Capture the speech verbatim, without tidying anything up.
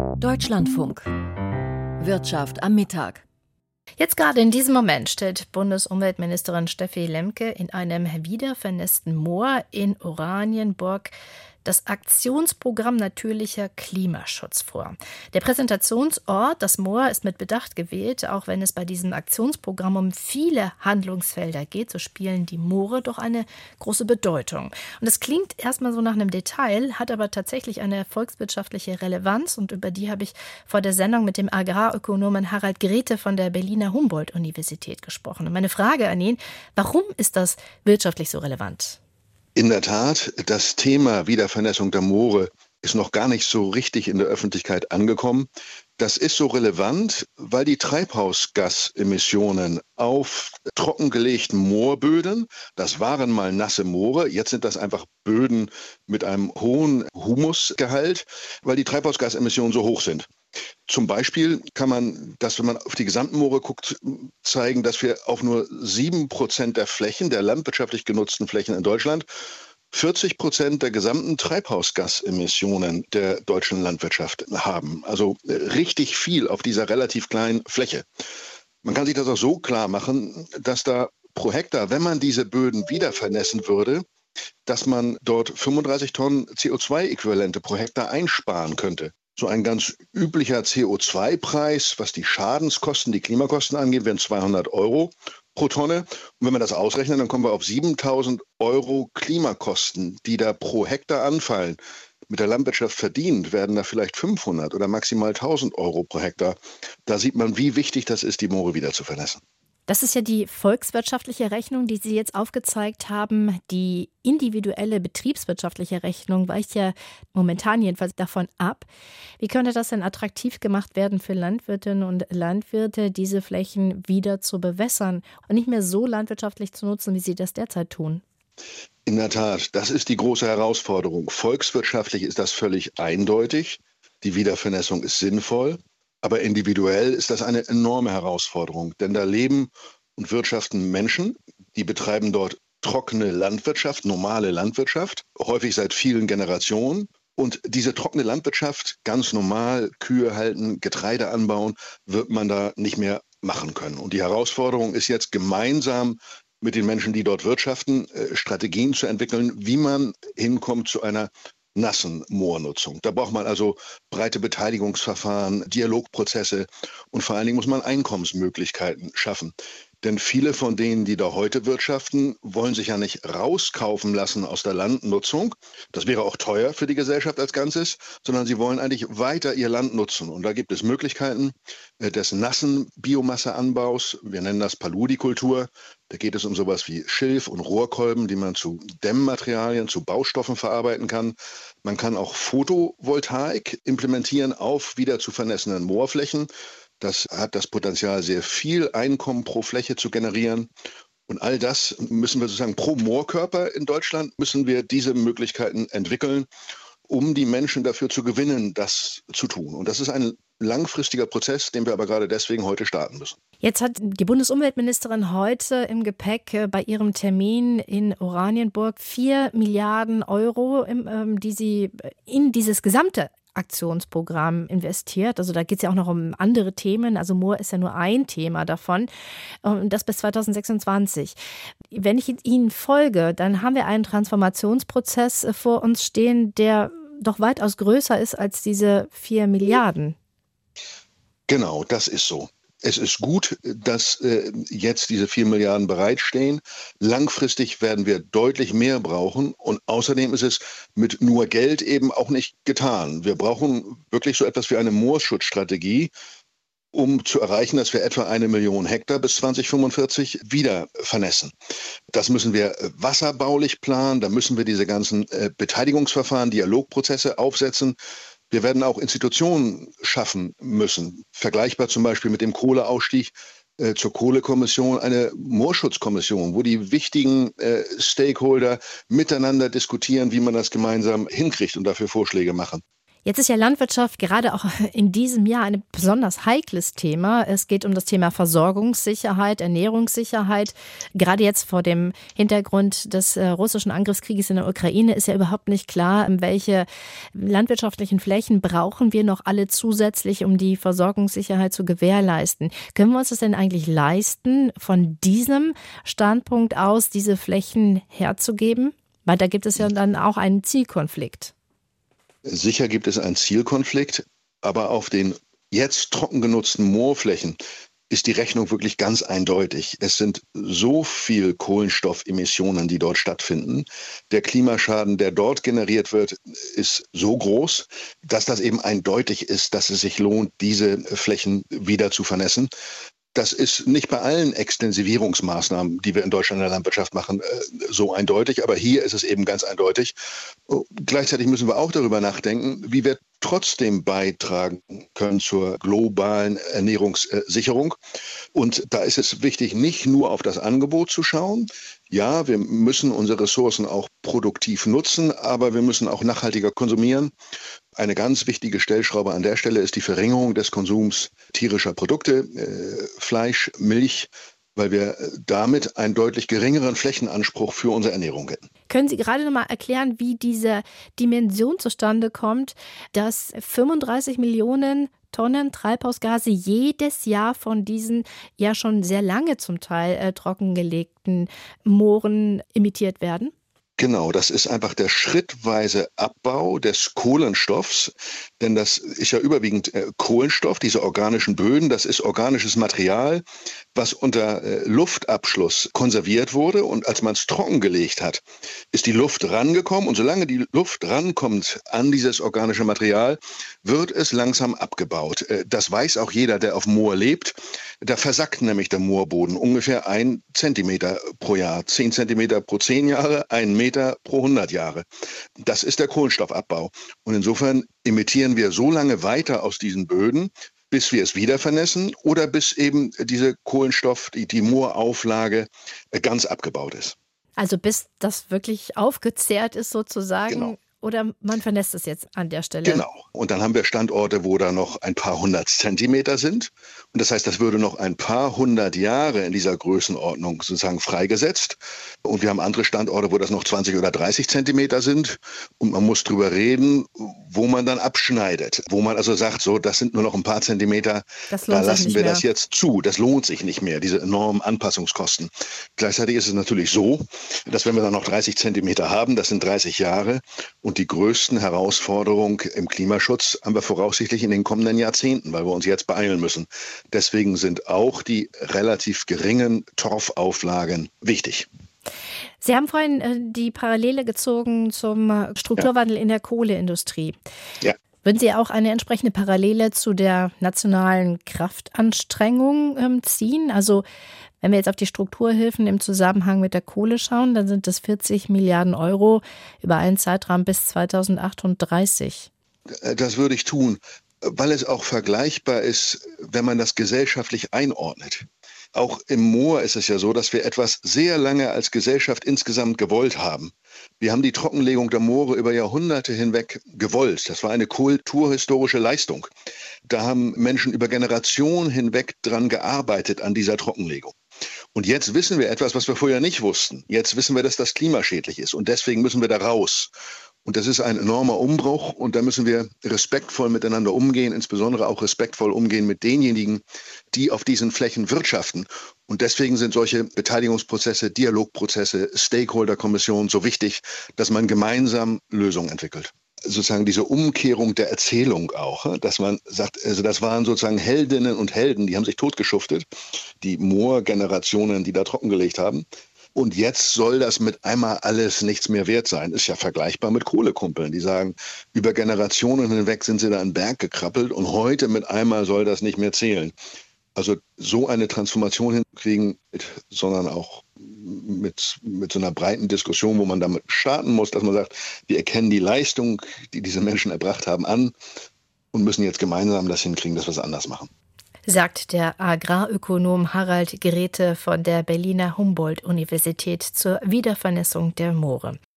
Deutschlandfunk. Wirtschaft am Mittag. Jetzt gerade in diesem Moment stellt Bundesumweltministerin Steffi Lemke in einem wiedervernässten Moor in Oranienburg das Aktionsprogramm Natürlicher Klimaschutz vor. Der Präsentationsort, das Moor, ist mit Bedacht gewählt. Auch wenn es bei diesem Aktionsprogramm um viele Handlungsfelder geht, so spielen die Moore doch eine große Bedeutung. Und es klingt erstmal so nach einem Detail, hat aber tatsächlich eine volkswirtschaftliche Relevanz. Und über die habe ich vor der Sendung mit dem Agrarökonomen Harald Grete von der Berliner Humboldt-Universität gesprochen. Und meine Frage an ihn: Warum ist das wirtschaftlich so relevant? In der Tat, das Thema Wiedervernässung der Moore ist noch gar nicht so richtig in der Öffentlichkeit angekommen. Das ist so relevant, weil die Treibhausgasemissionen auf trockengelegten Moorböden, das waren mal nasse Moore, jetzt sind das einfach Böden mit einem hohen Humusgehalt, weil die Treibhausgasemissionen so hoch sind. Zum Beispiel kann man das, wenn man auf die gesamten Moore guckt, zeigen, dass wir auf nur sieben Prozent der Flächen, der landwirtschaftlich genutzten Flächen in Deutschland, vierzig Prozent der gesamten Treibhausgasemissionen der deutschen Landwirtschaft haben. Also richtig viel auf dieser relativ kleinen Fläche. Man kann sich das auch so klar machen, dass da pro Hektar, wenn man diese Böden wieder vernässen würde, dass man dort fünfunddreißig Tonnen C O zwei Äquivalente pro Hektar einsparen könnte. So ein ganz üblicher C O zwei Preis, was die Schadenskosten, die Klimakosten angeht, wären zweihundert Euro pro Tonne. Und wenn wir das ausrechnen, dann kommen wir auf siebentausend Euro Klimakosten, die da pro Hektar anfallen. Mit der Landwirtschaft verdient werden da vielleicht fünfhundert oder maximal tausend Euro pro Hektar. Da sieht man, wie wichtig das ist, die Moore wieder zu vernässen. Das ist ja die volkswirtschaftliche Rechnung, die Sie jetzt aufgezeigt haben. Die individuelle betriebswirtschaftliche Rechnung weicht ja momentan jedenfalls davon ab. Wie könnte das denn attraktiv gemacht werden für Landwirtinnen und Landwirte, diese Flächen wieder zu bewässern und nicht mehr so landwirtschaftlich zu nutzen, wie sie das derzeit tun? In der Tat, das ist die große Herausforderung. Volkswirtschaftlich ist das völlig eindeutig. Die Wiedervernässung ist sinnvoll. Aber individuell ist das eine enorme Herausforderung, denn da leben und wirtschaften Menschen, die betreiben dort trockene Landwirtschaft, normale Landwirtschaft, häufig seit vielen Generationen. Und diese trockene Landwirtschaft, ganz normal, Kühe halten, Getreide anbauen, wird man da nicht mehr machen können. Und die Herausforderung ist jetzt gemeinsam mit den Menschen, die dort wirtschaften, Strategien zu entwickeln, wie man hinkommt zu einer nassen Moornutzung. Da braucht man also breite Beteiligungsverfahren, Dialogprozesse und vor allen Dingen muss man Einkommensmöglichkeiten schaffen. Denn viele von denen, die da heute wirtschaften, wollen sich ja nicht rauskaufen lassen aus der Landnutzung. Das wäre auch teuer für die Gesellschaft als Ganzes, sondern sie wollen eigentlich weiter ihr Land nutzen. Und da gibt es Möglichkeiten des nassen Biomasseanbaus. Wir nennen das Paludikultur. Da geht es um sowas wie Schilf und Rohrkolben, die man zu Dämmmaterialien, zu Baustoffen verarbeiten kann. Man kann auch Photovoltaik implementieren auf wieder zu vernässenen Moorflächen. Das hat das Potenzial, sehr viel Einkommen pro Fläche zu generieren. Und all das müssen wir sozusagen pro Moorkörper in Deutschland, müssen wir diese Möglichkeiten entwickeln, um die Menschen dafür zu gewinnen, das zu tun. Und das ist ein langfristiger Prozess, den wir aber gerade deswegen heute starten müssen. Jetzt hat die Bundesumweltministerin heute im Gepäck bei ihrem Termin in Oranienburg vier Milliarden Euro, die sie in dieses gesamte Aktionsprogramm investiert. Also da geht es ja auch noch um andere Themen. Also Moor ist ja nur ein Thema davon. Und das bis zweitausendsechsundzwanzig. Wenn ich Ihnen folge, dann haben wir einen Transformationsprozess vor uns stehen, der doch weitaus größer ist als diese vier Milliarden. Genau, das ist so. Es ist gut, dass äh, jetzt diese vier Milliarden bereitstehen. Langfristig werden wir deutlich mehr brauchen. Und außerdem ist es mit nur Geld eben auch nicht getan. Wir brauchen wirklich so etwas wie eine Moorschutzstrategie, um zu erreichen, dass wir etwa eine Million Hektar bis zweitausendfünfundvierzig wieder vernässen. Das müssen wir wasserbaulich planen. Da müssen wir diese ganzen äh, Beteiligungsverfahren, Dialogprozesse aufsetzen. Wir werden auch Institutionen schaffen müssen, vergleichbar zum Beispiel mit dem Kohleausstieg äh, zur Kohlekommission, eine Moorschutzkommission, wo die wichtigen äh, Stakeholder miteinander diskutieren, wie man das gemeinsam hinkriegt und dafür Vorschläge machen. Jetzt ist ja Landwirtschaft gerade auch in diesem Jahr ein besonders heikles Thema. Es geht um das Thema Versorgungssicherheit, Ernährungssicherheit. Gerade jetzt vor dem Hintergrund des äh, russischen Angriffskrieges in der Ukraine ist ja überhaupt nicht klar, welche landwirtschaftlichen Flächen brauchen wir noch alle zusätzlich, um die Versorgungssicherheit zu gewährleisten. Können wir uns das denn eigentlich leisten, von diesem Standpunkt aus diese Flächen herzugeben? Weil da gibt es ja dann auch einen Zielkonflikt. Sicher gibt es einen Zielkonflikt, aber auf den jetzt trocken genutzten Moorflächen ist die Rechnung wirklich ganz eindeutig. Es sind so viel Kohlenstoffemissionen, die dort stattfinden. Der Klimaschaden, der dort generiert wird, ist so groß, dass das eben eindeutig ist, dass es sich lohnt, diese Flächen wieder zu vernässen. Das ist nicht bei allen Extensivierungsmaßnahmen, die wir in Deutschland in der Landwirtschaft machen, so eindeutig. Aber hier ist es eben ganz eindeutig. Gleichzeitig müssen wir auch darüber nachdenken, wie wir trotzdem beitragen können zur globalen Ernährungssicherung. Und da ist es wichtig, nicht nur auf das Angebot zu schauen. Ja, wir müssen unsere Ressourcen auch produktiv nutzen, aber wir müssen auch nachhaltiger konsumieren. Eine ganz wichtige Stellschraube an der Stelle ist die Verringerung des Konsums tierischer Produkte, äh, Fleisch, Milch, weil wir damit einen deutlich geringeren Flächenanspruch für unsere Ernährung hätten. Können Sie gerade noch mal erklären, wie diese Dimension zustande kommt, dass fünfunddreißig Millionen Tonnen Treibhausgase jedes Jahr von diesen ja schon sehr lange zum Teil äh, trockengelegten Mooren emittiert werden? Genau, das ist einfach der schrittweise Abbau des Kohlenstoffs, denn das ist ja überwiegend äh, Kohlenstoff, diese organischen Böden, das ist organisches Material, was unter äh, Luftabschluss konserviert wurde, und als man es trockengelegt hat, ist die Luft rangekommen, und solange die Luft rankommt an dieses organische Material, wird es langsam abgebaut. Äh, das weiß auch jeder, der auf Moor lebt. Da versackt nämlich der Moorboden ungefähr ein Zentimeter pro Jahr, zehn Zentimeter pro zehn Jahre, ein Meter pro hundert Jahre. Das ist der Kohlenstoffabbau. Und insofern emittieren wir so lange weiter aus diesen Böden, bis wir es wieder vernässen oder bis eben diese Kohlenstoff, die, die Moorauflage ganz abgebaut ist. Also bis das wirklich aufgezehrt ist sozusagen? Genau. Oder man vernässt es jetzt an der Stelle? Genau. Und dann haben wir Standorte, wo da noch ein paar hundert Zentimeter sind. Und das heißt, das würde noch ein paar hundert Jahre in dieser Größenordnung sozusagen freigesetzt. Und wir haben andere Standorte, wo das noch zwanzig oder dreißig Zentimeter sind. Und man muss drüber reden, wo man dann abschneidet. Wo man also sagt, so, das sind nur noch ein paar Zentimeter, da lassen wir das jetzt zu. Das lohnt sich nicht mehr, diese enormen Anpassungskosten. Gleichzeitig ist es natürlich so, dass wenn wir dann noch dreißig Zentimeter haben, das sind dreißig Jahre. Und die größten Herausforderungen im Klimaschutz haben wir voraussichtlich in den kommenden Jahrzehnten, weil wir uns jetzt beeilen müssen. Deswegen sind auch die relativ geringen Torfauflagen wichtig. Sie haben vorhin äh, die Parallele gezogen zum äh, Strukturwandel ja. in der Kohleindustrie. Ja. Würden Sie auch eine entsprechende Parallele zu der nationalen Kraftanstrengung ähm, ziehen? Also wenn wir jetzt auf die Strukturhilfen im Zusammenhang mit der Kohle schauen, dann sind das vierzig Milliarden Euro über einen Zeitraum bis zweitausendachtunddreißig. Das würde ich tun, weil es auch vergleichbar ist, wenn man das gesellschaftlich einordnet. Auch im Moor ist es ja so, dass wir etwas sehr lange als Gesellschaft insgesamt gewollt haben. Wir haben die Trockenlegung der Moore über Jahrhunderte hinweg gewollt. Das war eine kulturhistorische Leistung. Da haben Menschen über Generationen hinweg dran gearbeitet an dieser Trockenlegung. Und jetzt wissen wir etwas, was wir vorher nicht wussten. Jetzt wissen wir, dass das klimaschädlich ist, und deswegen müssen wir da raus. Und das ist ein enormer Umbruch, und da müssen wir respektvoll miteinander umgehen, insbesondere auch respektvoll umgehen mit denjenigen, die auf diesen Flächen wirtschaften. Und deswegen sind solche Beteiligungsprozesse, Dialogprozesse, Stakeholder-Kommissionen so wichtig, dass man gemeinsam Lösungen entwickelt. Sozusagen diese Umkehrung der Erzählung auch, dass man sagt, also das waren sozusagen Heldinnen und Helden, die haben sich totgeschuftet, die Moor-Generationen, die da trockengelegt haben. Und jetzt soll das mit einmal alles nichts mehr wert sein. Ist ja vergleichbar mit Kohlekumpeln, die sagen, über Generationen hinweg sind sie da einen Berg gekrabbelt und heute mit einmal soll das nicht mehr zählen. Also so eine Transformation hinkriegen, sondern auch mit, mit so einer breiten Diskussion, wo man damit starten muss, dass man sagt, wir erkennen die Leistung, die diese Menschen erbracht haben, an und müssen jetzt gemeinsam das hinkriegen, dass wir es anders machen. Sagt der Agrarökonom Harald Grete von der Berliner Humboldt-Universität zur Wiedervernässung der Moore.